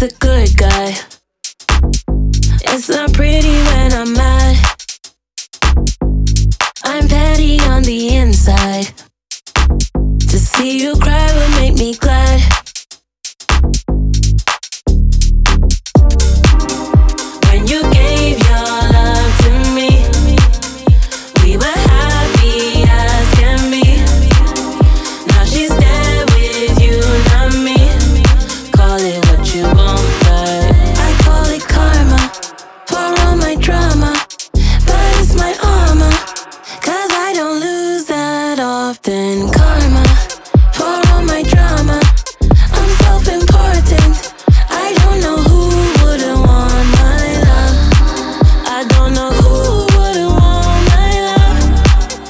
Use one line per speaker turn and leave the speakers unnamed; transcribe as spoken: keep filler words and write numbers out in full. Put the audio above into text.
the good guy. It's not pretty when I'm mad. I'm petty on the inside. To see you cry will make me glad. When you gave your love to me, we were happy as can be. Now she's there with you, not me. Call it what you want, but I call it karma for all my drama. But it's my armor, 'cause I don't lose that often.